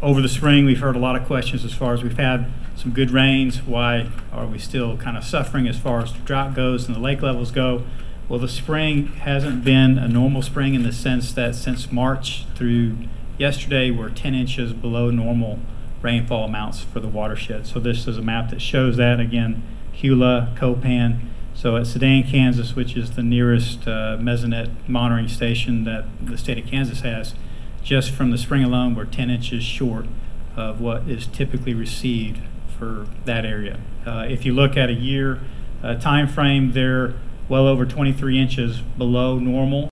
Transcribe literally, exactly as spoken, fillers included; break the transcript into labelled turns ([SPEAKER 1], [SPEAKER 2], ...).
[SPEAKER 1] over the spring, we've heard a lot of questions as far as we've had some good rains. Why are we still kind of suffering as far as the drought goes and the lake levels go? Well, the spring hasn't been a normal spring in the sense that since March through yesterday, we're ten inches below normal rainfall amounts for the watershed. So this is a map that shows that. Again, C U L A, Copan. So at Sedan, Kansas, which is the nearest uh, Mesonet monitoring station that the state of Kansas has, just from the spring alone, we're ten inches short of what is typically received for that area. Uh, if you look at a year uh, time frame, they're well over twenty-three inches below normal